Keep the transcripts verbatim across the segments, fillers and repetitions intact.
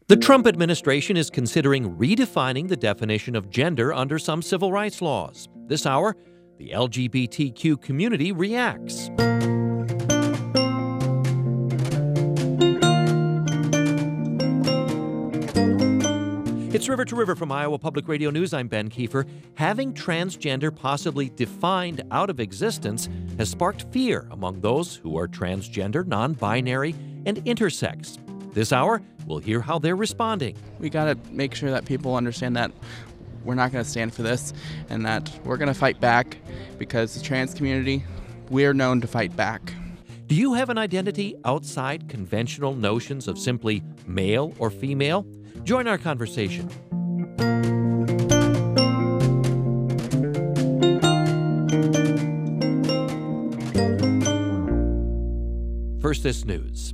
The Trump administration is considering redefining the definition of gender under some civil rights laws. This hour, the L G B T Q community reacts. It's River to River from Iowa Public Radio News. I'm Ben Kiefer. Having transgender possibly defined out of existence has sparked fear among those who are transgender, non-binary, and intersex. This hour, we'll hear how they're responding. We got to make sure that people understand that we're not going to stand for this and that we're going to fight back because the trans community, we're known to fight back. Do you have an identity outside conventional notions of simply male or female? Join our conversation. First, this news.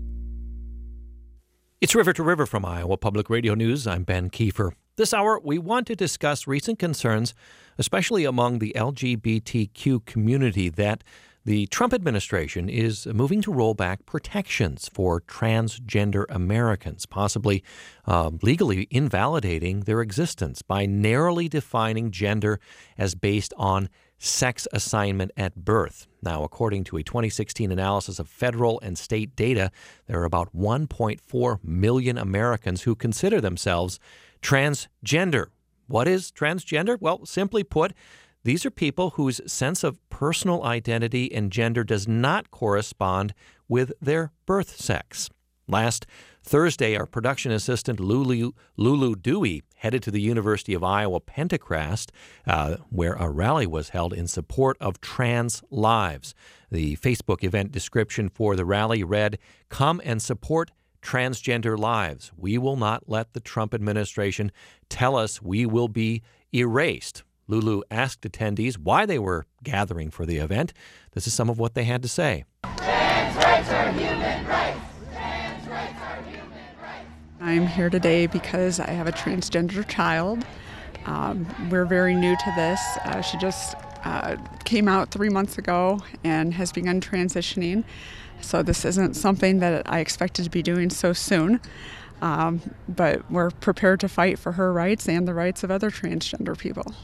It's River to River from Iowa Public Radio News. I'm Ben Kiefer. This hour, we want to discuss recent concerns, especially among the L G B T Q community, that the Trump administration is moving to roll back protections for transgender Americans, possibly uh, legally invalidating their existence by narrowly defining gender as based on sex assignment at birth. Now, according to a twenty sixteen analysis of federal and state data, there are about one point four million Americans who consider themselves transgender. What is transgender? Well, simply put, these are people whose sense of personal identity and gender does not correspond with their birth sex. Last Thursday, our production assistant Lulu, Lulu Dewey headed to the University of Iowa Pentecrast, uh, where a rally was held in support of trans lives. The Facebook event description for the rally read, "Come and support transgender lives. We will not let the Trump administration tell us we will be erased." Lulu asked attendees why they were gathering for the event. This is some of what they had to say. Trans rights are human rights. Trans rights are human rights. I'm here today because I have a transgender child. Um, we're very new to this. Uh, she just uh, came out three months ago and has begun transitioning. So this isn't something that I expected to be doing so soon. Um, but we're prepared to fight for her rights and the rights of other transgender people.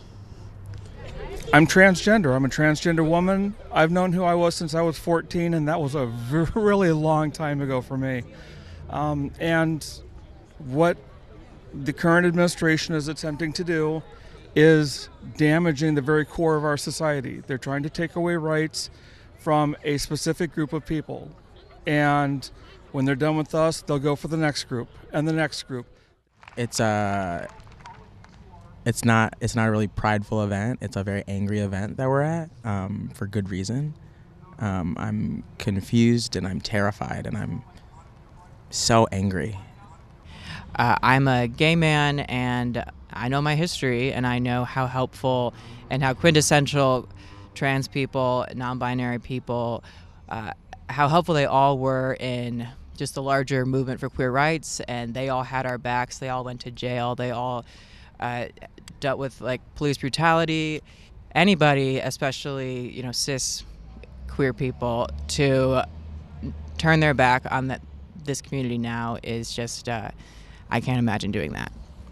I'm transgender. I'm a transgender woman. I've known who I was since I was fourteen, and that was a really long time ago for me. Um, and what the current administration is attempting to do is damaging the very core of our society. They're trying to take away rights from a specific group of people. And when they're done with us, they'll go for the next group and the next group. It's a, it's not, it's not a really prideful event. It's a very angry event that we're at, um, for good reason. Um, I'm confused and I'm terrified and I'm so angry. Uh, I'm a gay man and I know my history and I know how helpful and how quintessential trans people, non-binary people, uh, how helpful they all were in just the larger movement for queer rights, and they all had our backs. They all went to jail. They all uh, dealt with like police brutality. Anybody, especially you know cis queer people, to turn their back on that this community now is just uh, I can't imagine doing that.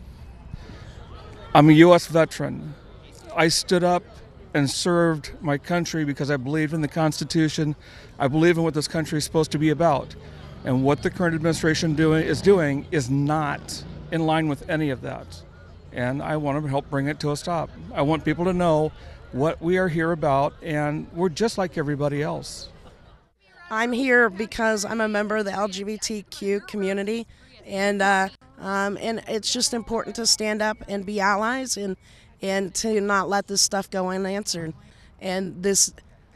I'm a U S veteran. I stood up and served my country because I believed in the Constitution. I believe in what this country is supposed to be about. And what the current administration doing is doing is not in line with any of that. And I want to help bring it to a stop. I want people to know what we are here about, and we're just like everybody else. I'm here because I'm a member of the L G B T Q community, and uh, um, and it's just important to stand up and be allies and and to not let this stuff go unanswered. And this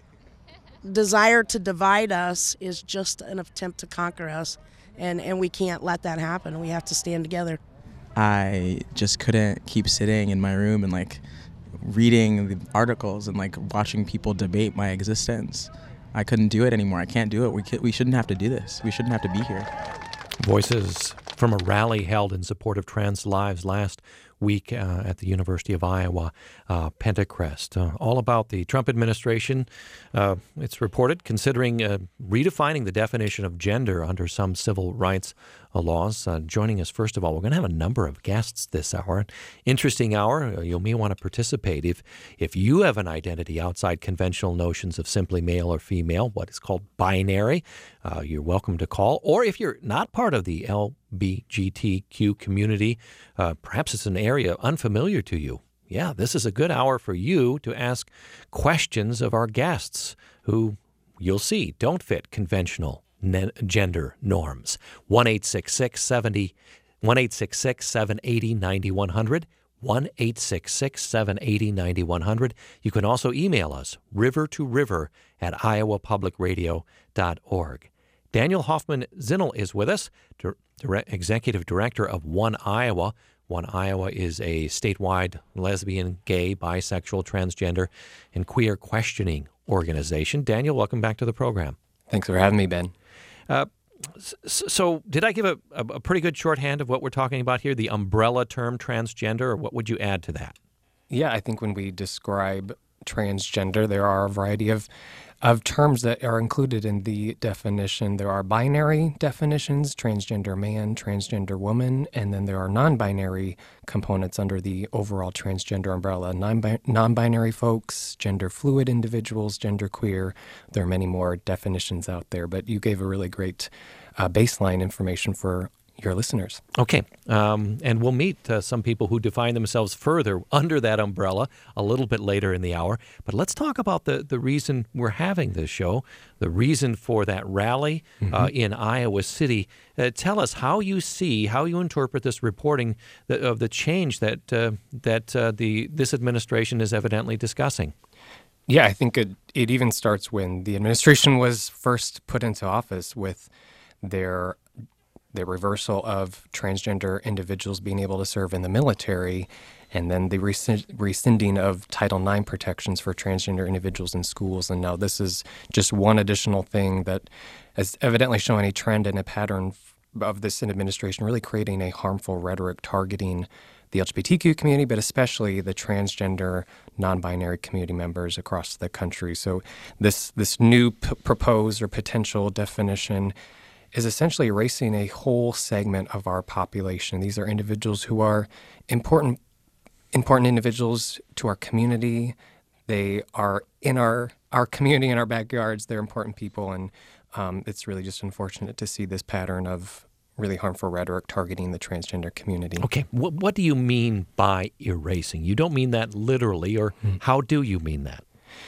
desire to divide us is just an attempt to conquer us, and, and we can't let that happen. We have to stand together. I just couldn't keep sitting in my room and like reading the articles and like watching people debate my existence. I couldn't do it anymore. I can't do it. We, we shouldn't have to do this. We shouldn't have to be here. Voices from a rally held in support of trans lives last week uh, at the University of Iowa, uh, Pentecrest. Uh, all about the Trump administration, uh, it's reported, considering uh, redefining the definition of gender under some civil rights uh, laws. Uh, joining us, first of all, we're going to have a number of guests this hour. Interesting hour. Uh, you may want to participate. If, if you have an identity outside conventional notions of simply male or female, what is called binary, uh, you're welcome to call. Or if you're not part of the L B G T Q community, uh, perhaps it's an area unfamiliar to you. Yeah, this is a good hour for you to ask questions of our guests who, you'll see, don't fit conventional ne- gender norms. one eight six six, seven zero, one eight six six, seven eight zero, nine one zero zero, one eight six six, seven eight zero, nine one zero zero. You can also email us, river to river at iowa public radio dot org. Daniel Hoffman Zinnel is with us, Dir- Dire- Executive Director of One Iowa. One Iowa is a statewide lesbian, gay, bisexual, transgender, and queer questioning organization. Daniel, welcome back to the program. Thanks for having me, Ben. Uh, so did I give a, a pretty good shorthand of what we're talking about here, the umbrella term transgender, or what would you add to that? Yeah, I think when we describe transgender, there are a variety of of terms that are included in the definition. There are binary definitions, transgender man, transgender woman, and then there are non-binary components under the overall transgender umbrella. Non-bi- non-binary folks, gender fluid individuals, gender queer. There are many more definitions out there, but you gave a really great uh, baseline information for your listeners. Okay, um, and we'll meet uh, some people who define themselves further under that umbrella a little bit later in the hour. But let's talk about the, the reason we're having this show, the reason for that rally mm-hmm. uh, in Iowa City. Uh, tell us how you see, how you interpret this reporting that, of the change that uh, that uh, the this administration is evidently discussing. Yeah, I think it, it even starts when the administration was first put into office with their the reversal of transgender individuals being able to serve in the military, and then the rescind- rescinding of Title nine protections for transgender individuals in schools. And now this is just one additional thing that has evidently shown a trend and a pattern of this administration really creating a harmful rhetoric targeting the L G B T Q community, but especially the transgender, non-binary community members across the country. So this, this new p- proposed or potential definition is essentially erasing a whole segment of our population. These are individuals who are important important individuals to our community. They are in our, our community, in our backyards. They're important people, and um, it's really just unfortunate to see this pattern of really harmful rhetoric targeting the transgender community. Okay, what, what do you mean by erasing? You don't mean that literally, or hmm. how do you mean that?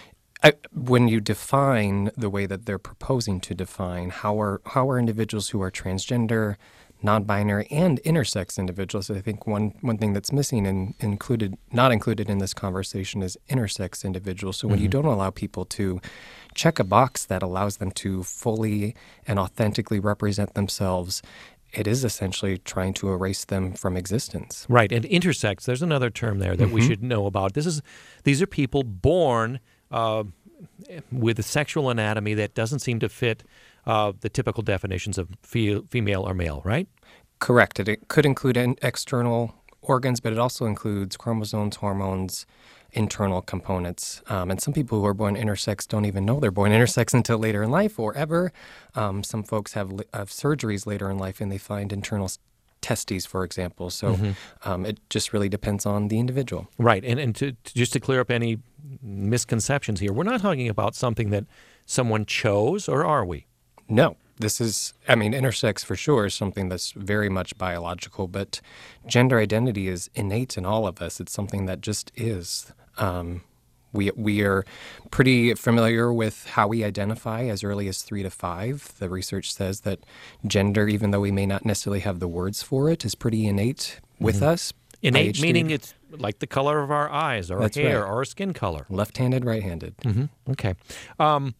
I, when you define the way that they're proposing to define, how are how are individuals who are transgender, non-binary, and intersex individuals? I think one, one thing that's missing and included, not included in this conversation is intersex individuals. So when mm-hmm. you don't allow people to check a box that allows them to fully and authentically represent themselves, it is essentially trying to erase them from existence. Right, and intersex, there's another term there that mm-hmm. we should know about. This is these are people born Uh, with a sexual anatomy that doesn't seem to fit uh, the typical definitions of fe- female or male, right? Correct. It, it could include in external organs, but it also includes chromosomes, hormones, internal components. Um, and some people who are born intersex don't even know they're born intersex until later in life or ever. Um, some folks have, have surgeries later in life and they find internal testes, for example. So mm-hmm. um, it just really depends on the individual. Right. And, and to, to just to clear up any misconceptions here, we're not talking about something that someone chose, or are we? No. This is, I mean, intersex for sure is something that's very much biological, but gender identity is innate in all of us. It's something that just is. Um, we we are pretty familiar with how we identify as early as three to five. The research says that gender, even though we may not necessarily have the words for it, is pretty innate with mm-hmm. us. Innate meaning it's like the color of our eyes, or That's our hair, right. or our skin color. Left-handed, right-handed. Mm-hmm. Okay. Um,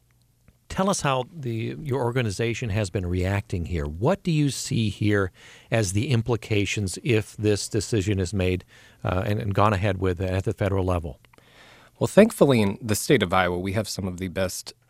tell us how the your organization has been reacting here. What do you see here as the implications if this decision is made uh, and, and gone ahead with at the federal level? Well, thankfully, in the state of Iowa, we have some of the best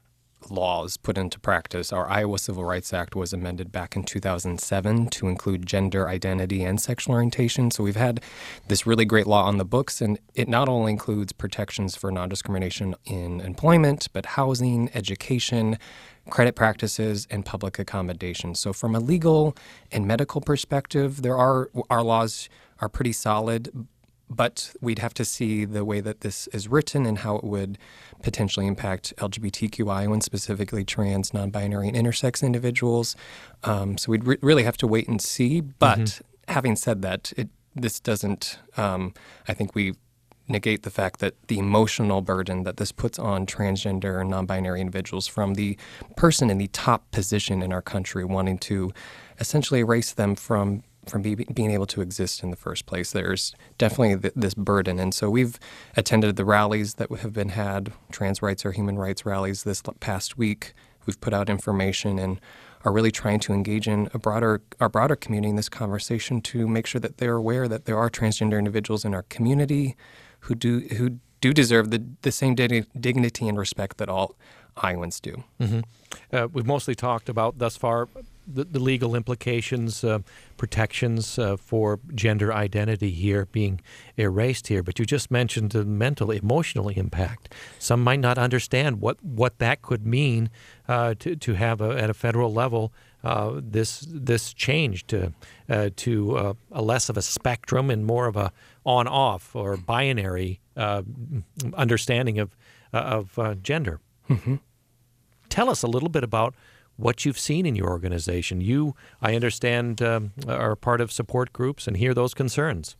laws put into practice. Our Iowa Civil Rights Act was amended back in two thousand seven to include gender identity and sexual orientation. So we've had this really great law on the books, and it not only includes protections for non-discrimination in employment, but housing, education, credit practices, and public accommodation. So from a legal and medical perspective, there are our laws are pretty solid, but we'd have to see the way that this is written and how it would potentially impact L G B T Q Iowans, specifically trans, non-binary, and intersex individuals. Um, so we'd re- really have to wait and see. But mm-hmm. having said that, it, this doesn't, um, I think we negate the fact that the emotional burden that this puts on transgender and non-binary individuals from the person in the top position in our country wanting to essentially erase them from from be, being able to exist in the first place. There's definitely th- this burden. And so we've attended the rallies that have been had, trans rights or human rights rallies this past week. We've put out information and are really trying to engage in a broader, our broader community in this conversation to make sure that they're aware that there are transgender individuals in our community who do who do deserve the, the same dig- dignity and respect that all Iowans do. Mm-hmm. Uh, we've mostly talked about thus far the, the legal implications, uh, protections uh, for gender identity here being erased here, but you just mentioned the mental, emotional impact. Some might not understand what, what that could mean uh, to to have a, at a federal level uh, this this change to uh, to uh, a less of a spectrum and more of a on-off or binary uh, understanding of uh, of uh, gender. Mm-hmm. Tell us a little bit about what you've seen in your organization. You, I understand, um, are part of support groups and hear those concerns.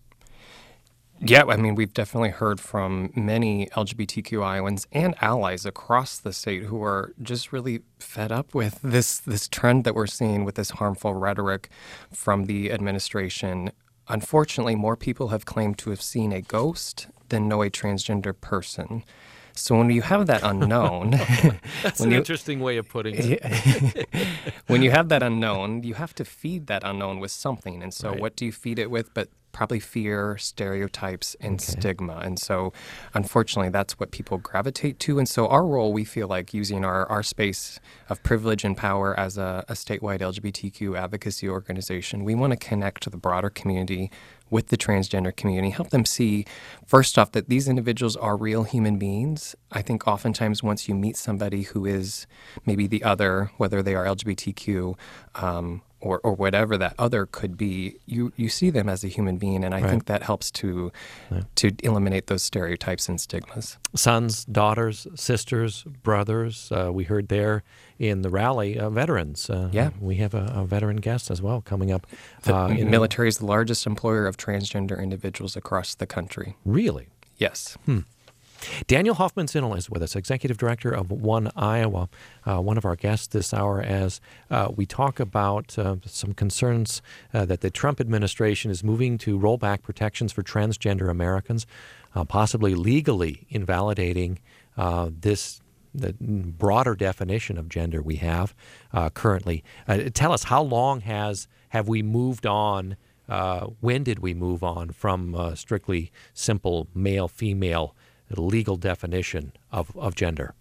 Yeah, I mean, we've definitely heard from many L G B T Q Iowans and allies across the state who are just really fed up with this this trend that we're seeing with this harmful rhetoric from the administration. Unfortunately, more people have claimed to have seen a ghost than know a transgender person. So when you have that unknown... That's when an you, interesting way of putting it. When you have that unknown, you have to feed that unknown with something. And so Right. what do you feed it with but probably fear, stereotypes, and Okay. stigma? And so unfortunately, that's what people gravitate to. And so our role, we feel like using our, our space of privilege and power as a, a statewide L G B T Q advocacy organization, we want to connect to the broader community with the transgender community, help them see, first off, that these individuals are real human beings. I think oftentimes once you meet somebody who is maybe the other, whether they are L G B T Q um, or, or whatever that other could be, you, you see them as a human being, and I Right. think that helps to Yeah. to eliminate those stereotypes and stigmas. Sons, daughters, sisters, brothers. Uh, we heard there in the rally, uh, veterans. Uh, Yeah. We have a, a veteran guest as well coming up. The uh, in- military is the largest employer of transgender individuals across the country. Really? Yes. Daniel Hoffman-Zinnel is with us, Executive Director of One Iowa, uh, one of our guests this hour as uh, we talk about uh, some concerns uh, that the Trump administration is moving to roll back protections for transgender Americans, uh, possibly legally invalidating uh, this the broader definition of gender we have uh, currently. Uh, tell us, how long has have we moved on? Uh, when did we move on from uh, strictly simple male-female legal definition of, of gender?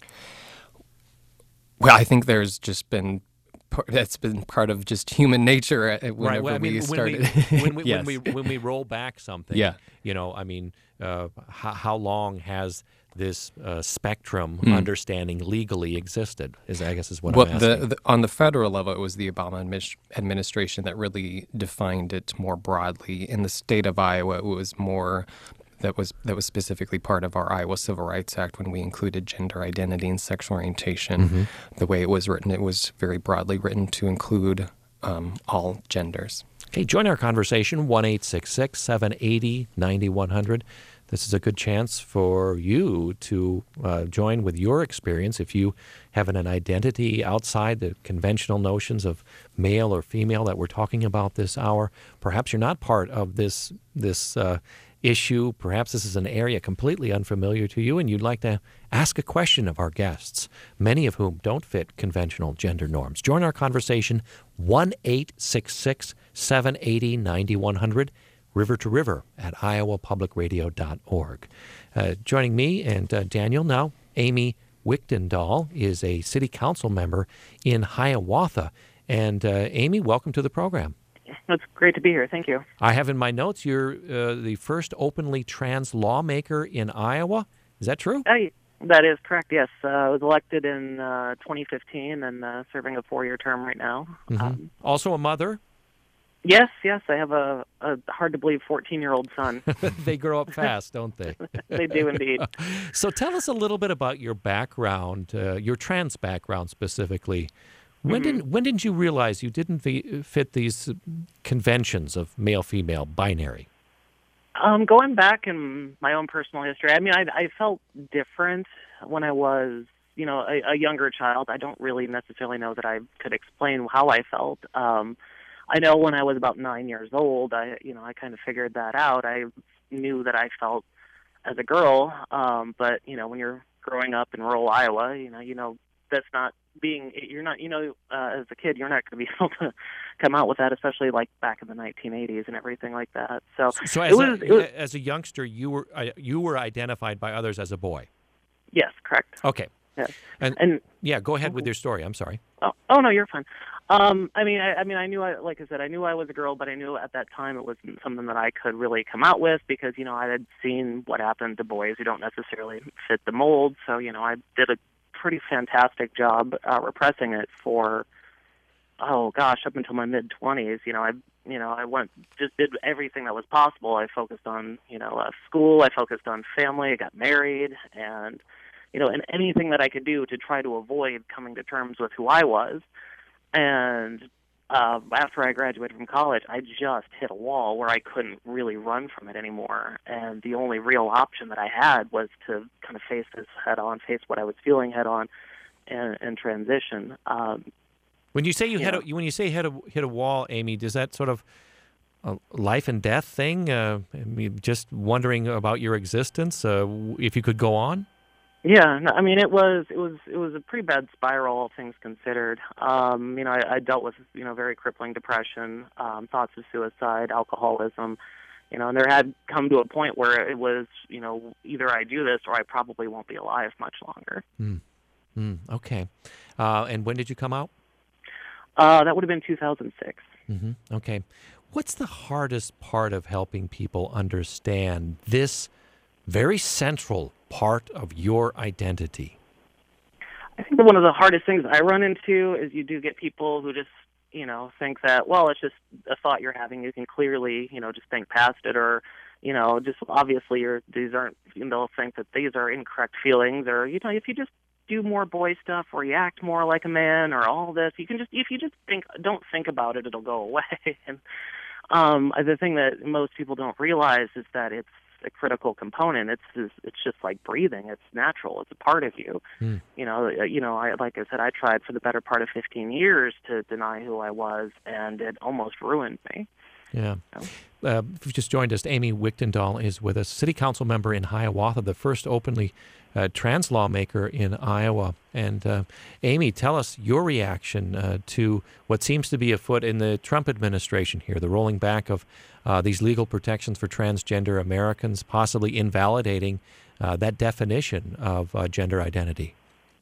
Well, I think there's just been that's been part of just human nature whenever Right. Well, I mean, we when started. we when we, Yes. when we when we roll back something, Yeah. you know, I mean, uh, how, how long has this uh, spectrum Hmm. understanding legally existed? Is I guess is what Well, I'm the, asking. the, on the federal level, it was the Obama admis- administration that really defined it more broadly. In the state of Iowa, it was more that was that was specifically part of our Iowa Civil Rights Act when we included gender identity and sexual orientation. Mm-hmm. The way it was written, it was very broadly written to include um, all genders. Okay, join our conversation, one eight six six, seven eight zero, nine one zero zero. This is a good chance for you to uh, join with your experience. If you have an identity outside the conventional notions of male or female that we're talking about this hour, perhaps you're not part of this this uh, issue. Perhaps this is an area completely unfamiliar to you, and you'd like to ask a question of our guests, many of whom don't fit conventional gender norms. Join our conversation, one eight six six, seven eight zero, nine one zero zero. River to River at iowa public radio dot org. Uh, joining me and uh, Daniel now, Amy Wichtendahl is a city council member in Hiawatha. And uh, Amy, welcome to the program. It's great to be here. Thank you. I have in my notes you're uh, the first openly trans lawmaker in Iowa. Is that true? Uh, that is correct, yes. Uh, I was elected in uh, twenty fifteen and uh, serving a four-year term right now. Mm-hmm. Um, also a mother? Yes, yes. I have a, a hard-to-believe fourteen-year-old son. They grow up fast, don't they? They do indeed. So tell us a little bit about your background, uh, your trans background specifically. When mm-hmm. did when did you realize you didn't v- fit these conventions of male-female binary? Um, going back in my own personal history, I mean, I, I felt different when I was, you know, a, a younger child. I don't really necessarily know that I could explain how I felt. Um, I know when I was about nine years old, I, you know, I kind of figured that out. I knew that I felt as a girl, um, but you know, when you're growing up in rural Iowa, you know, you know, that's not being, you're not, you know, uh, as a kid, you're not going to be able to come out with that, especially like back in the nineteen eighties and everything like that. So, so as, it was, a, it was, as a youngster, you were uh, you were identified by others as a boy. Yes, correct. Okay. Yes. And, and yeah, go ahead with your story. I'm sorry. Oh, oh no, you're fine. Um, I mean, I, I mean, I knew, I, like I said, I knew I was a girl, but I knew at that time it wasn't something that I could really come out with because, you know, I had seen what happened to boys who don't necessarily fit the mold. So, you know, I did a pretty fantastic job uh, repressing it for, oh gosh, up until my mid twenties. You know, I, you know, I went, just did everything that was possible. I focused on, you know, uh, school. I focused on family. I got married, and you know, and anything that I could do to try to avoid coming to terms with who I was. And uh, after I graduated from college, I just hit a wall where I couldn't really run from it anymore. And the only real option that I had was to kind of face this head on, face what I was feeling head on, and, and transition. Um, when you say you, you hit know, a, when you say hit a hit a wall, Amy, does that sort of a life and death thing? Uh, I mean, just wondering about your existence, uh, if you could go on. Yeah, no, I mean, it was it was it was a pretty bad spiral, all things considered. Um, you know, I, I dealt with you know very crippling depression, um, thoughts of suicide, alcoholism. You know, and there had come to a point where it was you know either I do this or I probably won't be alive much longer. Mm. Mm, okay, uh, and when did you come out? Uh, that would have been two thousand six. Mm-hmm. Okay, what's the hardest part of helping people understand this very central part of your identity? I think one of the hardest things I run into is you do get people who just, you know, think that, well, it's just a thought you're having. You can clearly, you know, just think past it, or, you know, just obviously you're, these aren't, you know, they'll think that these are incorrect feelings, or, you know, if you just do more boy stuff or you act more like a man or all this, you can just, if you just think, don't think about it, it'll go away. And um, the thing that most people don't realize is that it's a critical component. It's it's, it's just like breathing. It's natural. It's a part of you. Mm. You know. You know. I like I said. I tried for the better part of fifteen years to deny who I was, and it almost ruined me. Yeah. Uh, if you just joined us, Amy Wichtendahl is with us, city council member in Hiawatha, the first openly uh, trans lawmaker in Iowa. And uh, Amy, tell us your reaction uh, to what seems to be afoot in the Trump administration here, the rolling back of uh, these legal protections for transgender Americans, possibly invalidating uh, that definition of uh, gender identity.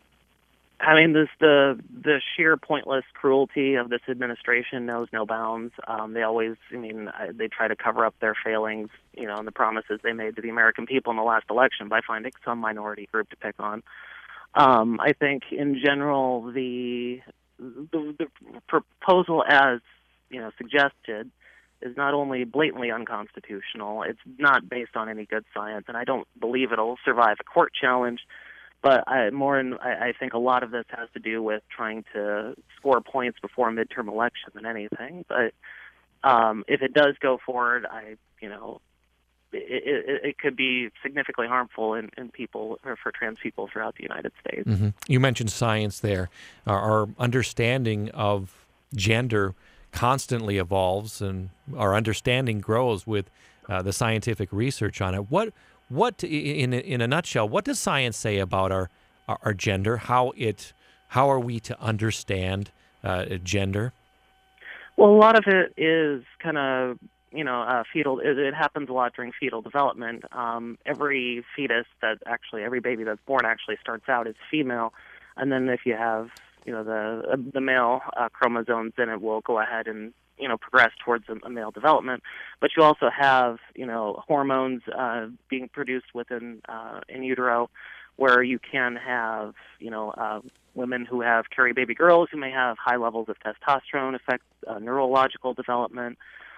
I mean, this the the sheer pointless cruelty of this administration knows no bounds. Um, they always, I mean, they try to cover up their failings, you know, and the promises they made to the American people in the last election by finding some minority group to pick on. Um, I think, in general, the, the the proposal as you know suggested is not only blatantly unconstitutional, it's not based on any good science, and I don't believe it'll survive a court challenge. But I, more, in, I, I think a lot of this has to do with trying to score points before a midterm election than anything. But um, if it does go forward, I, you know, it, it, it could be significantly harmful in, in people or for trans people throughout the United States. Mm-hmm. You mentioned science there. Our, our understanding of gender constantly evolves, and our understanding grows with uh, the scientific research on it. What What, in in a nutshell, what does science say about our our, our gender? How it how are we to understand uh, gender? Well, a lot of it is kind of you know, uh, fetal, it, it happens a lot during fetal development. Um, every fetus that actually, every baby that's born actually starts out as female. And then if you have, you know, the, uh, the male uh, chromosomes, then it will go ahead and, you know, progress towards a, a male development. But you also have, you know, hormones uh, being produced within uh, in utero, where you can have, you know, uh, women who have carry baby girls who may have high levels of testosterone affect uh, neurological development.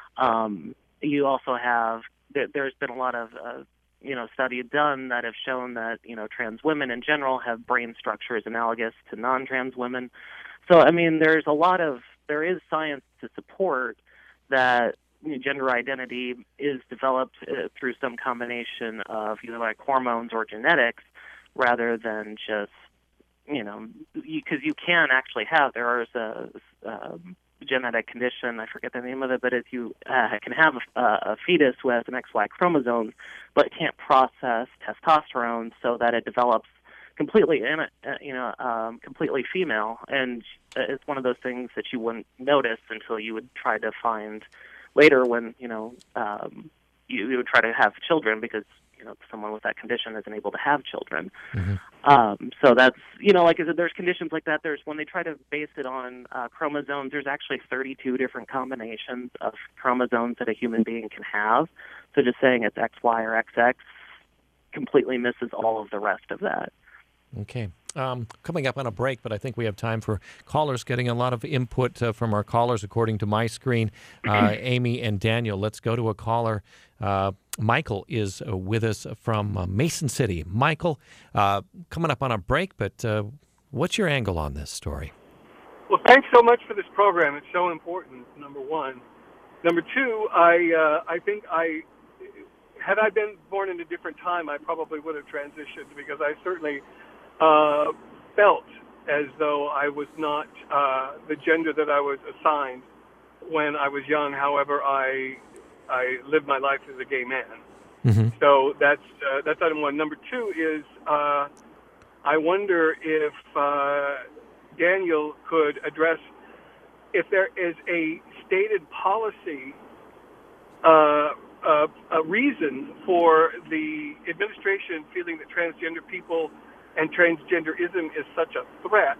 Um, you also have, there, there's been a lot of, uh, you know, studies done that have shown that, you know, trans women in general have brain structures analogous to non-trans women. So, I mean, there's a lot of, there is science to support that, you know, gender identity is developed uh, through some combination of either like hormones or genetics rather than just, you know, because you, you can actually have, there is a, a genetic condition, I forget the name of it, but if you uh, can have a, a fetus who has an X Y chromosome, but it can't process testosterone so that it develops completely, in it, uh, you know, um, completely female, and it's one of those things that you wouldn't notice until you would try to find later when, you know, um, you, you would try to have children because, you know, someone with that condition isn't able to have children. Mm-hmm. Um, so that's, you know, like I said, there's conditions like that. There's when they try to base it on uh, chromosomes, there's actually thirty-two different combinations of chromosomes that a human being can have. So just saying it's X Y or X X completely misses all of the rest of that. Okay. Um, coming up on a break, but I think we have time for callers, getting a lot of input uh, from our callers according to my screen. Uh, Amy and Daniel, let's go to a caller. Uh, Michael is uh, with us from uh, Mason City. Michael, uh, coming up on a break, but uh, what's your angle on this story? Well, thanks so much for this program. It's so important, number one. Number two, I uh, I think I, had I been born in a different time, I probably would have transitioned because I certainly Uh, felt as though I was not uh, the gender that I was assigned when I was young. However, I I lived my life as a gay man. Mm-hmm. So that's uh, that's item one. Number two is uh, I wonder if uh, Daniel could address if there is a stated policy, uh, uh, a reason for the administration feeling that transgender people and transgenderism is such a threat.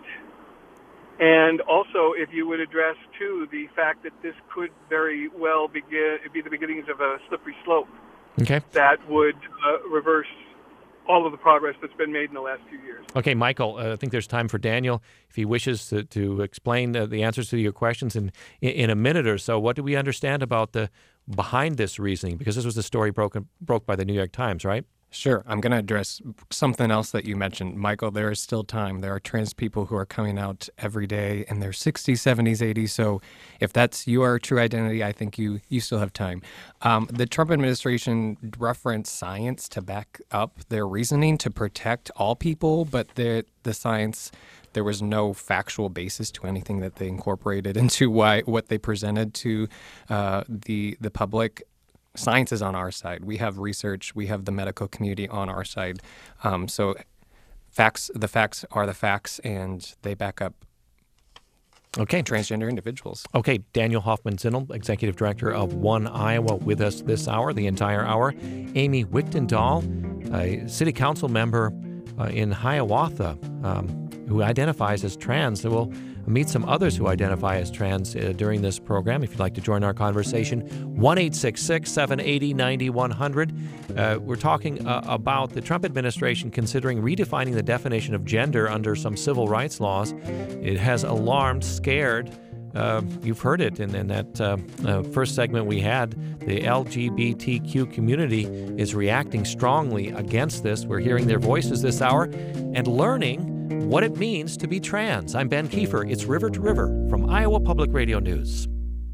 And also, if you would address, too, the fact that this could very well begin, be the beginnings of a slippery slope okay. that would uh, reverse all of the progress that's been made in the last few years. Okay, Michael, uh, I think there's time for Daniel, if he wishes to, to explain uh, the answers to your questions in, in a minute or so. What do we understand about the behind this reasoning? Because this was a story broken, broke by the New York Times, right? Sure. I'm going to address something else that you mentioned. Michael, there is still time. There are trans people who are coming out every day in their sixties, seventies, eighties. So if that's your true identity, I think you, you still have time. Um, the Trump administration referenced science to back up their reasoning to protect all people, but the, the science, there was no factual basis to anything that they incorporated into why what they presented to uh, the the public. Science is on our side. We have research. We have the medical community on our side. Um, so facts, the facts are the facts, and they back up okay. transgender individuals. Okay, Daniel Hoffman-Zinnel, Executive Director of One Iowa, with us this hour, the entire hour. Amy Wichtendahl, a City Council member uh, in Hiawatha, um, who identifies as trans. So we'll meet some others who identify as trans uh, during this program. If you'd like to join our conversation, one eight six six, seven eight zero, nine one zero zero. Uh, we're talking uh, about the Trump administration considering redefining the definition of gender under some civil rights laws. It has alarmed, scared. Uh, you've heard it in, in that uh, uh, first segment we had. The L G B T Q community is reacting strongly against this. We're hearing their voices this hour and learning what it means to be trans. I'm Ben Kiefer. It's River to River from Iowa Public Radio News.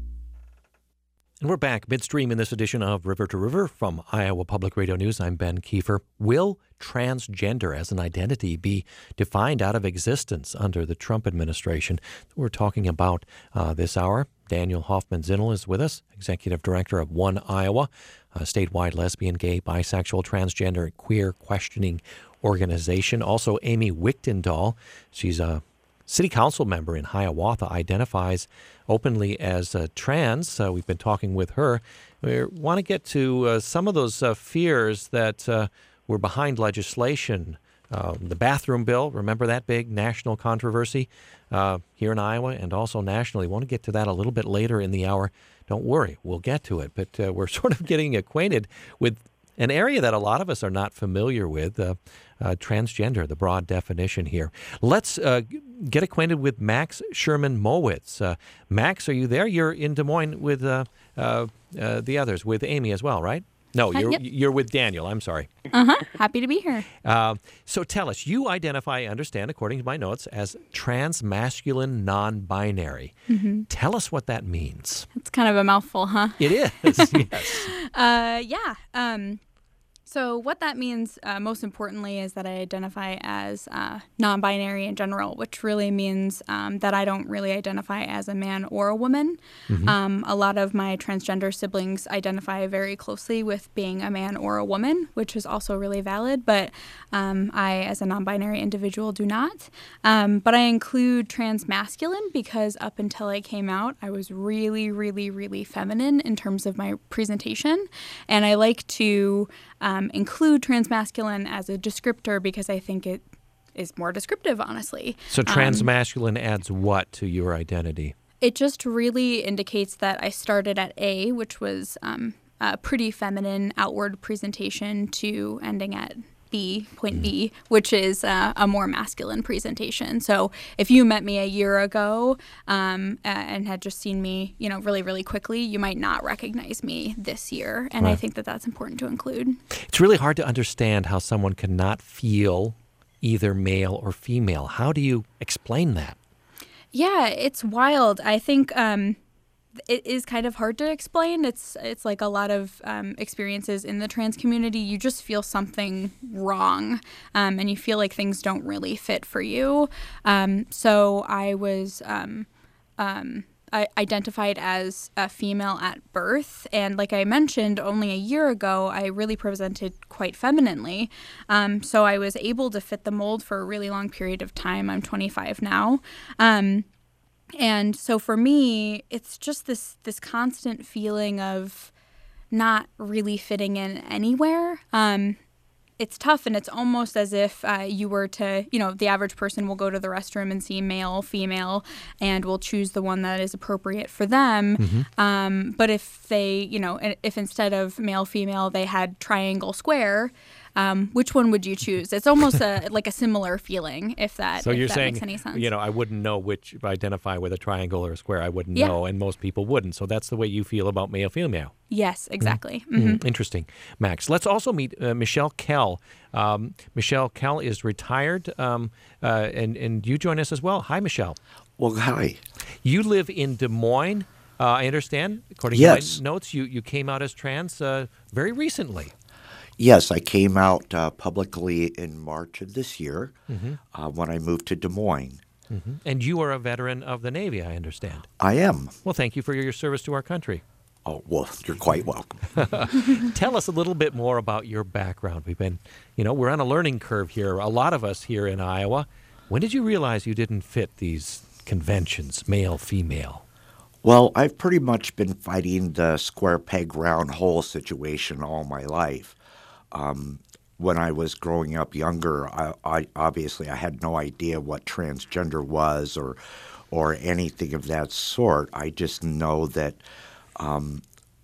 And we're back midstream in this edition of River to River from Iowa Public Radio News. I'm Ben Kiefer. Will transgender as an identity be defined out of existence under the Trump administration? We're talking about uh, this hour. Daniel Hoffman-Zinnel is with us, Executive Director of One Iowa, a statewide lesbian, gay, bisexual, transgender, and queer questioning organization. Also, Amy Wichtendahl. She's a city council member in Hiawatha, identifies openly as uh, trans. Uh, we've been talking with her. We want to get to uh, some of those uh, fears that uh, were behind legislation. Uh, the bathroom bill, remember that big national controversy uh, here in Iowa and also nationally. We want to get to that a little bit later in the hour. Don't worry, we'll get to it. But uh, we're sort of getting acquainted with an area that a lot of us are not familiar with, uh, uh, transgender, the broad definition here. Let's uh, get acquainted with Max Sherman Mowitz. Uh, Max, are you there? You're in Des Moines with uh, uh, uh, the others, with Amy as well, right? No, Uh, you're yep. you're with Daniel. I'm sorry. Uh-huh. Happy to be here. Uh, so tell us, you identify, I understand, according to my notes, as transmasculine non-binary. Mm-hmm. Tell us what that means. It's kind of a mouthful, huh? It is, yes. Uh, yeah. Um, so what that means, uh, most importantly, is that I identify as uh, non-binary in general, which really means um, that I don't really identify as a man or a woman. Mhm. Um, a lot of my transgender siblings identify very closely with being a man or a woman, which is also really valid, but um, I, as a non-binary individual, do not. Um, but I include transmasculine because up until I came out, I was really, really, really feminine in terms of my presentation, and I like to Um, include transmasculine as a descriptor because I think it is more descriptive, honestly. So Um, transmasculine adds what to your identity? it just really indicates that I started at A, which was um, a pretty feminine outward presentation, to ending at B, point B, which is uh, a more masculine presentation. So if you met me a year ago um, uh, and had just seen me, you know, really, really quickly, you might not recognize me this year. And I Right. think that that's important to include. It's really hard to understand how someone cannot feel either male or female. How do you explain that? Yeah, it's wild. I think um, it is kind of hard to explain. It's it's like a lot of um, experiences in the trans community. You just feel something wrong, um, and you feel like things don't really fit for you. Um, so I was um, um, I identified as a female at birth, and like I mentioned, only a year ago, I really presented quite femininely. Um, so I was able to fit the mold for a really long period of time. I'm twenty-five now. Um, And so for me, it's just this this constant feeling of not really fitting in anywhere. Um, it's tough, and it's almost as if uh, you were to, you know, the average person will go to the restroom and see male, female, and will choose the one that is appropriate for them. Mhm. Um, but if they, you know, if instead of male, female, they had triangle, square, um, which one would you choose? It's almost a, like a similar feeling, if that, So if you're that saying, makes any sense. you know, I wouldn't know which identify with a triangle or a square. I wouldn't Yeah. know, and most people wouldn't. So that's the way you feel about male, female. Yes, exactly. Mm. Mhm. Mm, interesting. Max, let's also meet uh, Michelle Kell. Um, Michelle Kell is retired, um, uh, and, and you join us as well. Hi, Michelle. Well, hi. You live in Des Moines, uh, I understand, according Yes. to my notes. You, you came out as trans uh, very recently. Yes, I came out uh, publicly in March of this year Mhm. uh, when I moved to Des Moines. Mhm. And you are a veteran of the Navy, I understand. I am. Well, thank you for your service to our country. Oh, well, you're quite welcome. Tell us a little bit more about your background. We've been, you know, we're on a learning curve here, a lot of us here in Iowa. When did you realize you didn't fit these conventions, male, female? Well, I've pretty much been fighting the square peg round hole situation all my life. Um, when I was growing up younger, I, I obviously I had no idea what transgender was or or anything of that sort. I just know that um,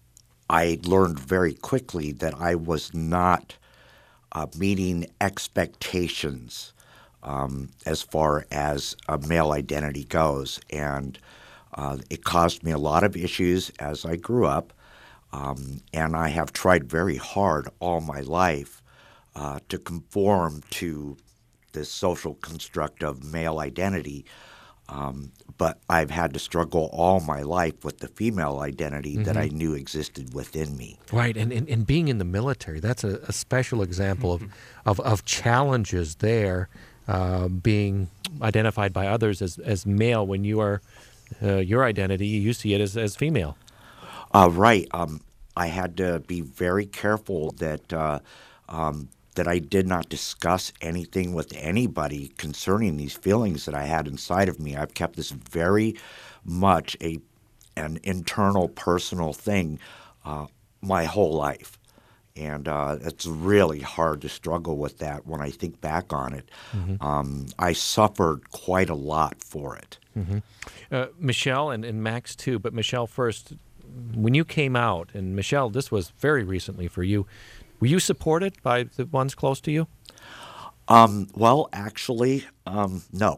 I learned very quickly that I was not uh, meeting expectations um, as far as a male identity goes, and uh, it caused me a lot of issues as I grew up. Um, and I have tried very hard all my life uh, to conform to this social construct of male identity. Um, but I've had to struggle all my life with the female identity that I Mhm. knew existed within me. Right, and, and, and being in the military, that's a, a special example of, of, of challenges there, uh, being identified by others as, as male when you are, uh, your identity, you see it as, as female. Uh, right. Um, I had to be very careful that uh, um, that I did not discuss anything with anybody concerning these feelings that I had inside of me. I've kept this very much a an internal, personal thing uh, my whole life. And uh, it's really hard to struggle with that when I think back on it. Mm-hmm. Um, I suffered quite a lot for it. Mm-hmm. Uh, Michelle and, and Max too, but Michelle first, when you came out, and Michelle, this was very recently for you, were you supported by the ones close to you? Um, well, actually, um, no.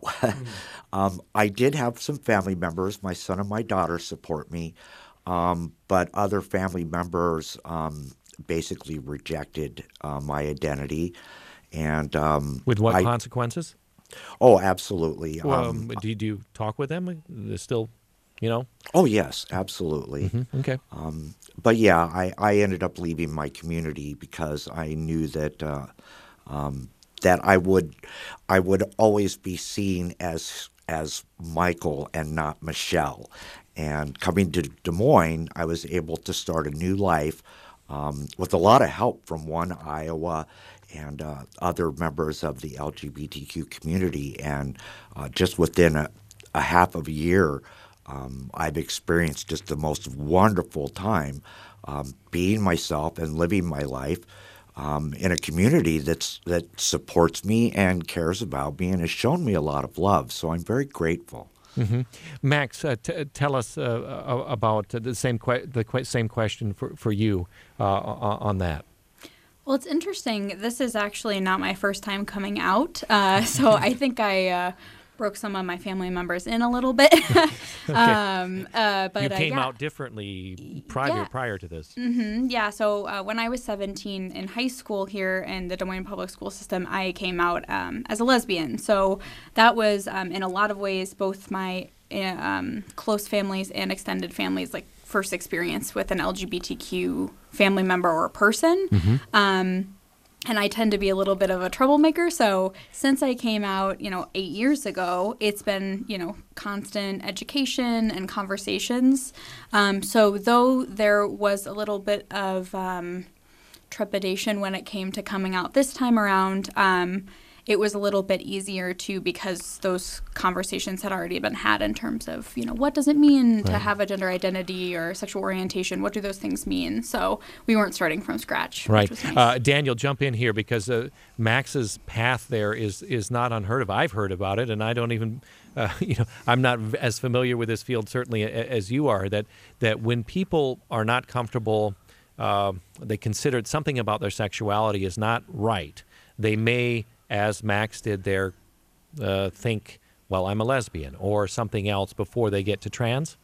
um, I did have some family members, my son and my daughter, support me, um, but other family members um, basically rejected uh, my identity. And um, with what I, consequences? Oh, absolutely. Well, um, do you, do you talk with them? They're still, you know? Oh, yes, absolutely. Mm-hmm. Okay. Um, but yeah, I, I ended up leaving my community because I knew that uh, um, that I would I would always be seen as as Michael and not Michelle. And coming to Des Moines, I was able to start a new life um, with a lot of help from One Iowa and uh, other members of the L G B T Q community. And uh, just within a, a half of a year, um, I've experienced just the most wonderful time um, being myself and living my life um, in a community that's that supports me and cares about me and has shown me a lot of love. So I'm very grateful. Mm-hmm. Max, uh, t- tell us uh, about the same que- the que- same question for for you uh, on that. Well, it's interesting. This is actually not my first time coming out, uh, so I think I uh, broke some of my family members in a little bit. Okay. um, uh, but you came uh, yeah. out differently prior Yeah. prior to this. Mm-hmm. Yeah. So uh, when I was seventeen in high school here in the Des Moines public school system, I came out um, as a lesbian. So that was um, in a lot of ways both my uh, um, close families and extended families, like first experience with an L G B T Q family member or person. Mhm. Um, and I tend to be a little bit of a troublemaker. So since I came out, you know, eight years ago, it's been, you know, constant education and conversations. Um, so though there was a little bit of um, trepidation when it came to coming out this time around, um, it was a little bit easier too because those conversations had already been had in terms of, you know, what does it mean to Right. have a gender identity or sexual orientation? What do those things mean? So we weren't starting from scratch. Right. Which was nice. Uh, Daniel, jump in here because uh, Max's path there is is not unheard of. I've heard about it, and I don't even, uh, you know, I'm not v- as familiar with this field certainly a- as you are. That that when people are not comfortable, uh, they consider something about their sexuality is not right. They may, as Max did there, uh, think, well, I'm a lesbian or something else before they get to trans?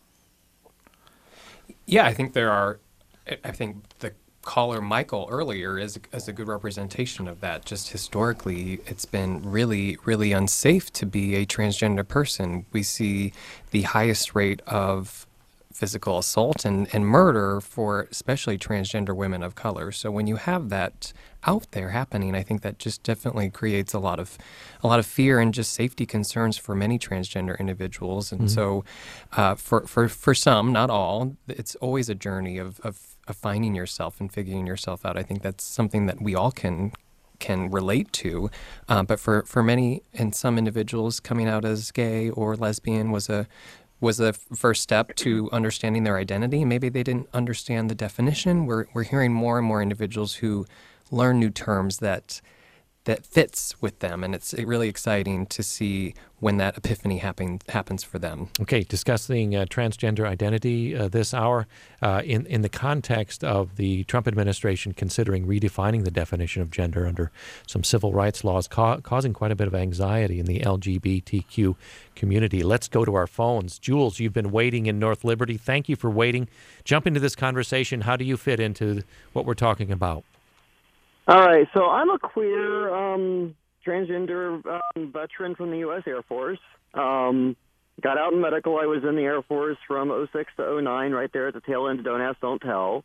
Yeah, I think there are. I- I think the caller Michael earlier is is a good representation of that. Just historically, it's been really, really unsafe to be a transgender person. We see the highest rate of physical assault and, and murder for especially transgender women of color. So when you have that out there happening, I think that just definitely creates a lot of a lot of fear and just safety concerns for many transgender individuals. And Mhm. so uh, for, for, for some, not all, it's always a journey of, of, of finding yourself and figuring yourself out. I think that's something that we all can can relate to. Uh, but for, for many and some individuals, coming out as gay or lesbian was a was the f- first step to understanding their identity. Maybe they didn't understand the definition. We're we're hearing more and more individuals who learn new terms that that fits with them, and it's really exciting to see when that epiphany happen, happens for them. Okay, discussing uh, transgender identity uh, this hour uh, in, in the context of the Trump administration considering redefining the definition of gender under some civil rights laws, ca- causing quite a bit of anxiety in the L G B T Q community. Let's go to our phones. Jules, you've been waiting in North Liberty. Thank you for waiting. Jump into this conversation. How do you fit into what we're talking about? All right, so I'm a queer um, transgender um, veteran from the U S Air Force. Um, got out in medical. I was in the Air Force from oh six to oh nine, right there at the tail end of Don't Ask, Don't Tell.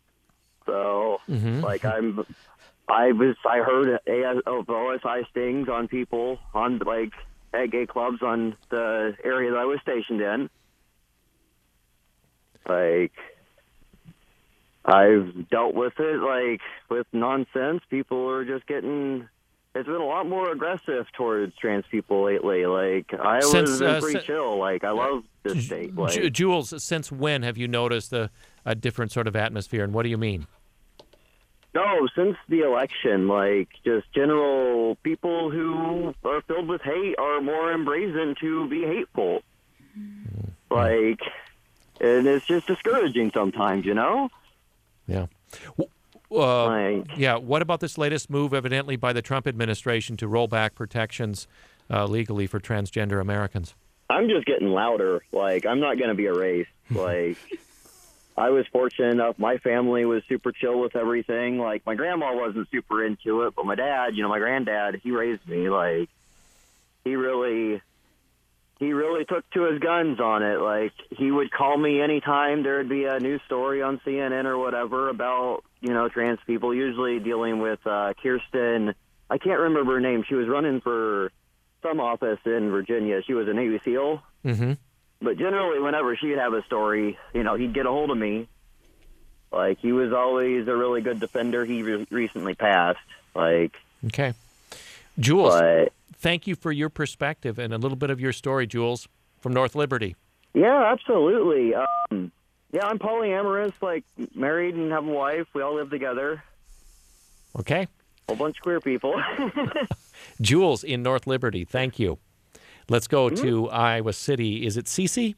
So, Mhm. like, I'm, I was, I heard A S, of O S I stings on people on like at gay clubs on the area that I was stationed in. Like, I've dealt with it like with nonsense. People are just getting. It's been a lot more aggressive towards trans people lately. Like I Since, was been uh, pretty si- chill. Like I love this state. Like, Ju- Jules, since when have you noticed a, a different sort of atmosphere, and what do you mean? No, since the election, like just general people who are filled with hate are more embracing to be hateful. Like, and it's just discouraging sometimes, you know? Yeah. Uh, yeah. What about this latest move, evidently by the Trump administration, to roll back protections uh, legally for transgender Americans? I'm just getting louder. Like, I'm not going to be erased. Like, I was fortunate enough. My family was super chill with everything. Like, my grandma wasn't super into it, but my dad, you know, my granddad, he raised me. Like, he really... He really took to his guns on it. Like, he would call me anytime there would be a news story on C N N or whatever about, you know, trans people, usually dealing with uh, Kirsten. I can't remember her name. She was running for some office in Virginia. She was a Navy SEAL. Mm-hmm. But generally, whenever she'd have a story, you know, he'd get a hold of me. Like, he was always a really good defender. He re- recently passed. Like, okay. Jules, but, thank you for your perspective and a little bit of your story, Jules, from North Liberty. Yeah, absolutely. Um, yeah, I'm polyamorous, like married and have a wife. We all live together. Okay. A whole bunch of queer people. Jules in North Liberty, thank you. Let's go Mm-hmm. to Iowa City. Is it Cece?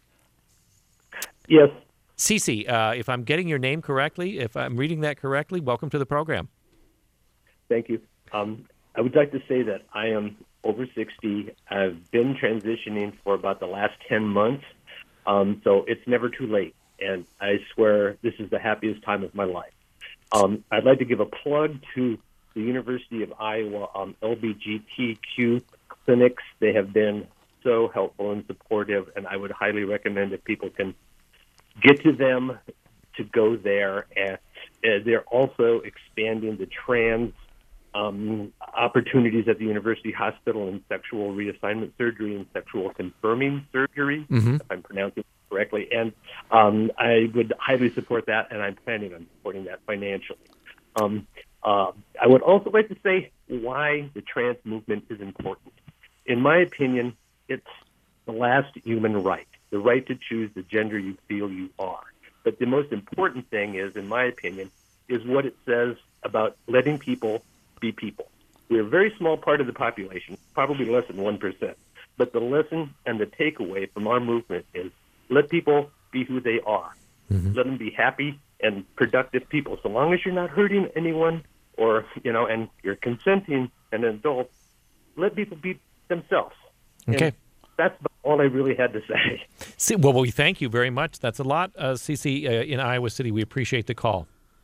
Yes. Cece, uh, if I'm getting your name correctly, if I'm reading that correctly, welcome to the program. Thank you. Um, I would like to say that I am over sixty. I've been transitioning for about the last ten months, um, so it's never too late. And I swear this is the happiest time of my life. Um, I'd like to give a plug to the University of Iowa um, L G B T Q clinics. They have been so helpful and supportive, and I would highly recommend if people can get to them to go there. And uh, they're also expanding the trans Um, opportunities at the University Hospital in sexual reassignment surgery and sexual confirming surgery, mm-hmm. if I'm pronouncing it correctly. And um, I would highly support that, and I'm planning on supporting that financially. Um, uh, I would also like to say why the trans movement is important. In my opinion, it's the last human right, the right to choose the gender you feel you are. But the most important thing is, in my opinion, is what it says about letting people be people. We're a very small part of the population, probably less than one percent. But the lesson and the takeaway from our movement is let people be who they are. Mm-hmm. Let them be happy and productive people. So long as you're not hurting anyone or, you know, and you're consenting and an adult, let people be themselves. Okay. And that's all I really had to say. See, well, we thank you very much. That's a lot, uh, Cece, uh, in Iowa City. We appreciate the call.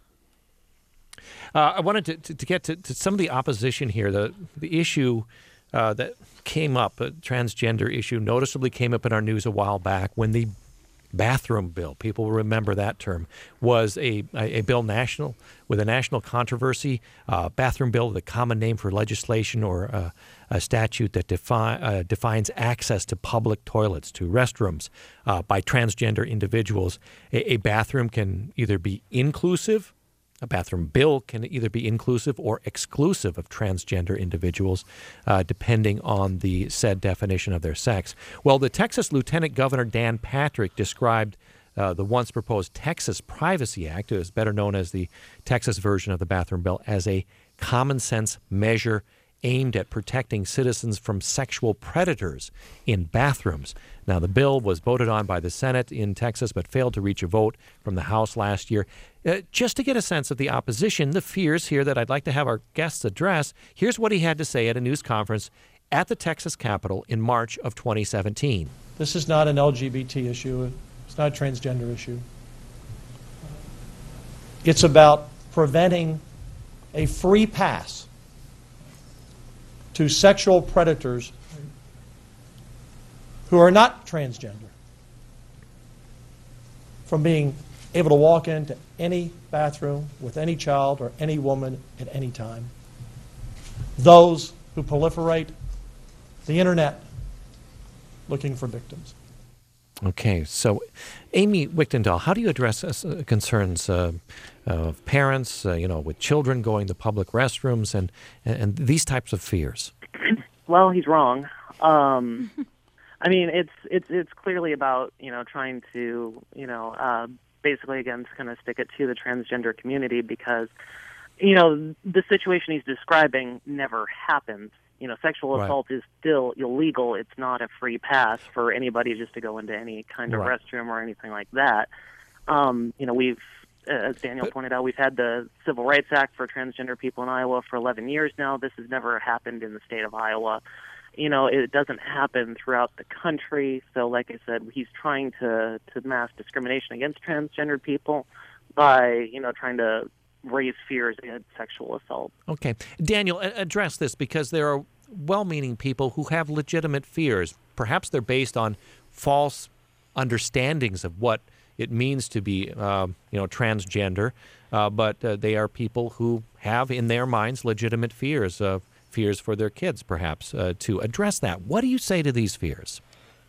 Uh, I wanted to, to, to get to, to some of the opposition here. The the issue uh, that came up, a transgender issue, noticeably came up in our news a while back when the bathroom bill, people remember that term, was a, a, a bill national with a national controversy. Uh, bathroom bill, the common name for legislation or uh, a statute that defi- uh, defines access to public toilets, to restrooms uh, by transgender individuals. A, a bathroom can either be inclusive. A bathroom bill can either be inclusive or exclusive of transgender individuals, uh, depending on the said definition of their sex. Well, the Texas Lieutenant Governor Dan Patrick described uh, the once proposed Texas Privacy Act, is better known as the Texas version of the bathroom bill, as a common sense measure aimed at protecting citizens from sexual predators in bathrooms. Now, the bill was voted on by the Senate in Texas, but failed to reach a vote from the House last year. Uh, just to get a sense of the opposition, the fears here that I'd like to have our guests address, here's what he had to say at a news conference at the Texas Capitol in March of twenty seventeen. This is not an L G B T issue. It's not a transgender issue. It's about preventing a free pass to sexual predators who are not transgender from being able to walk into any bathroom with any child or any woman at any time. Those who proliferate the internet looking for victims. Okay, so Amy Wichtendahl, how do you address uh, concerns uh, of parents, uh, you know, with children going to public restrooms and, and these types of fears? Well, he's wrong. Um, I mean, it's it's it's clearly about, you know, trying to, you know, uh, basically again to kind of stick it to the transgender community because, you know, the situation he's describing never happened. You know, sexual Right. assault is still illegal. It's not a free pass for anybody just to go into any kind of Right. restroom or anything like that. Um, you know, we've, uh, as Daniel pointed out, we've had the Civil Rights Act for transgender people in Iowa for eleven years now. This has never happened in the state of Iowa. You know, it doesn't happen throughout the country. So, like I said, he's trying to, to mass discrimination against transgender people by, you know, trying to raise fears against sexual assault. Okay. Daniel, a- address this because there are well-meaning people who have legitimate fears. Perhaps they're based on false understandings of what it means to be, uh, you know, transgender, uh, but uh, they are people who have in their minds legitimate fears, uh, fears for their kids, perhaps, uh, to address that. What do you say to these fears?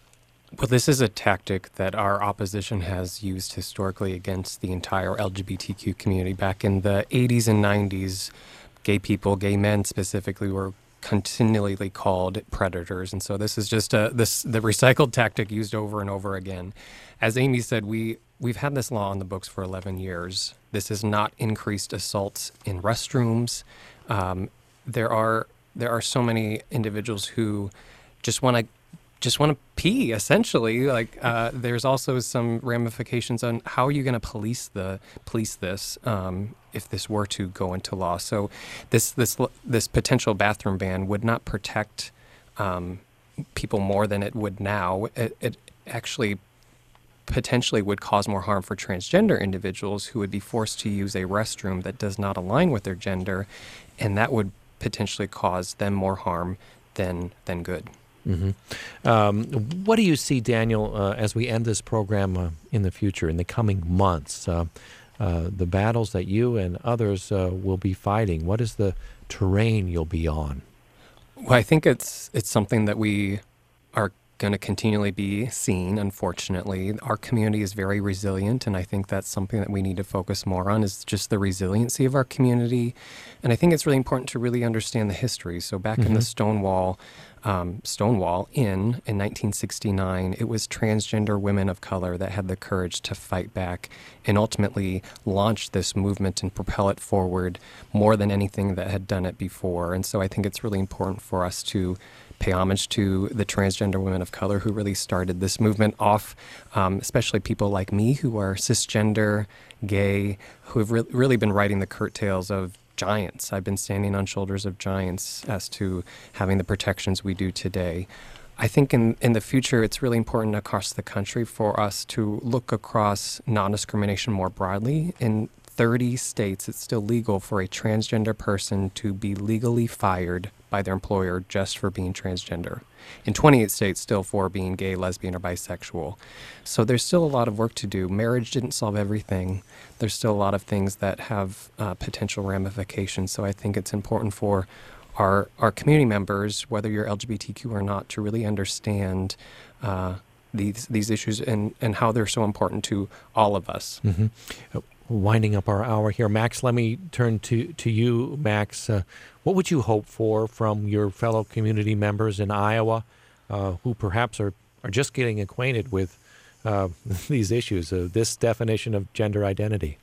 Well, this is a tactic that our opposition has used historically against the entire L G B T Q community. Back in the eighties and nineties, gay people, gay men specifically, were continually called predators. And so this is just a, this the recycled tactic used over and over again. As Amy said, we, we've had this law on the books for eleven years. This has not increased assaults in restrooms. Um, there are there are so many individuals who just want to just want to pee, essentially. Like uh, there's also some ramifications on how are you going to police the police this um, if this were to go into law. So this this this potential bathroom ban would not protect um, people more than it would now. It, it actually potentially would cause more harm for transgender individuals who would be forced to use a restroom that does not align with their gender, and that would potentially cause them more harm than than good. Mm-hmm. Um, what do you see, Daniel, uh, as we end this program uh, in the future, in the coming months? Uh, uh, the battles that you and others uh, will be fighting. What is the terrain you'll be on? Well, I think it's it's something that we are going to continually be seeing, unfortunately. Our community is very resilient, and I think that's something that we need to focus more on is just the resiliency of our community. And I think it's really important to really understand the history. So back mm-hmm. in the Stonewall um, Stonewall Inn in nineteen sixty-nine, it was transgender women of color that had the courage to fight back and ultimately launch this movement and propel it forward more than anything that had done it before. And so I think it's really important for us to pay homage to the transgender women of color who really started this movement off, um, especially people like me who are cisgender, gay, who have re- really been riding the curtails of giants. I've been standing on shoulders of giants as to having the protections we do today. I think in, in the future, it's really important across the country for us to look across non-discrimination more broadly. In thirty states, it's still legal for a transgender person to be legally fired by their employer just for being transgender. In twenty-eight states, still for being gay, lesbian, or bisexual. So there's still a lot of work to do. Marriage didn't solve everything. There's still a lot of things that have uh, potential ramifications. So I think it's important for our our community members, whether you're L G B T Q or not, to really understand uh, these these issues and, and how they're so important to all of us. Mm-hmm. Winding up our hour here. Max, let me turn to, to you, Max. Uh, what would you hope for from your fellow community members in Iowa uh, who perhaps are, are just getting acquainted with uh, these issues, uh, this definition of gender identity?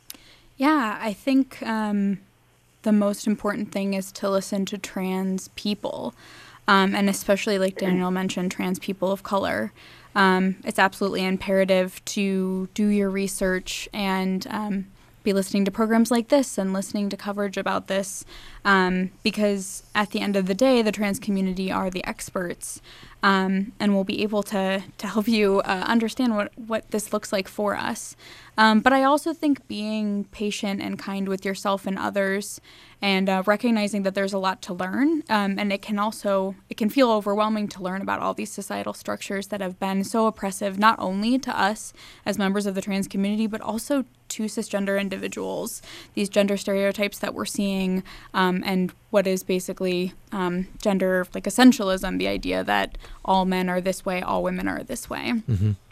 Yeah, I think um, the most important thing is to listen to trans people, um, and especially, like Daniel mentioned, trans people of color. Um, it's absolutely imperative to do your research and um, be listening to programs like this and listening to coverage about this, um, because at the end of the day, the trans community are the experts, um, and will be able to to help you uh, understand what, what this looks like for us. Um, but I also think being patient and kind with yourself and others, and uh, recognizing that there's a lot to learn, um, and it can also it can feel overwhelming to learn about all these societal structures that have been so oppressive, not only to us as members of the trans community, but also to cisgender individuals. These gender stereotypes that we're seeing, um, and what is basically um, gender like essentialism, the idea that all men are this way, all women are this way. Mm-hmm.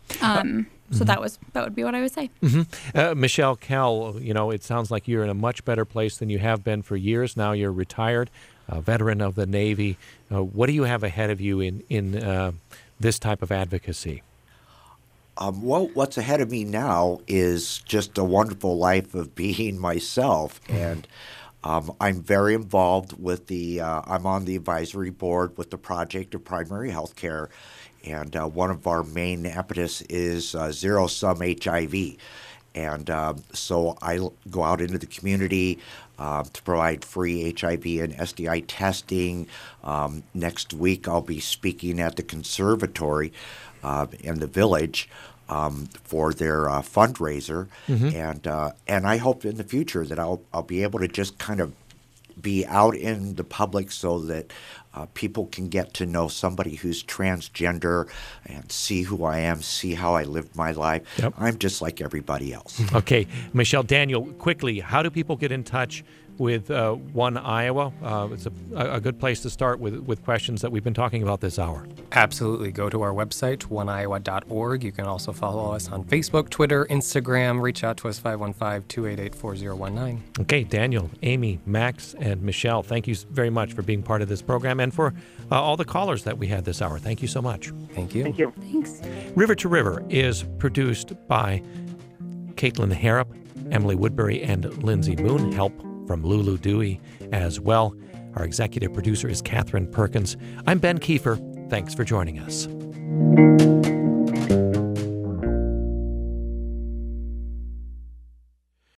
Um, Uh, so mhm. that was that would be what I would say. Mm-hmm. Uh, Michelle Kell, you know, it sounds like you're in a much better place than you have been for years. Now you're retired, a veteran of the Navy. Uh, what do you have ahead of you in in uh, this type of advocacy? Um, well, what's ahead of me now is just a wonderful life of being myself, and um, I'm very involved with the. Uh, I'm on the advisory board with the Project of Primary Health Care, and uh, one of our main impetus is uh, zero sum H I V, and uh, so I l- go out into the community uh, to provide free H I V and S T I testing. Um, next week, I'll be speaking at the conservatory uh, in the village um, for their uh, fundraiser, Mhm. and uh, and I hope in the future that I'll I'll be able to just kind of be out in the public so that uh, people can get to know somebody who's transgender and see who I am, see how I lived my life. Yep. I'm just like everybody else. Okay, Michelle, Daniel, quickly, how do people get in touch with uh, One Iowa? Uh, it's a, a good place to start with with questions that we've been talking about this hour. Absolutely. Go to our website, one iowa dot org. You can also follow us on Facebook, Twitter, Instagram. Reach out to us, five one five, two eight eight, four zero one nine. Okay, Daniel, Amy, Max, and Michelle, thank you very much for being part of this program and for uh, all the callers that we had this hour. Thank you so much. Thank you. Thank you. Thanks. River to River is produced by Caitlin Harrop, Emily Woodbury, and Lindsay Moon. Help from Lulu Dewey as well. Our executive producer is Catherine Perkins. I'm Ben Kiefer. Thanks for joining us.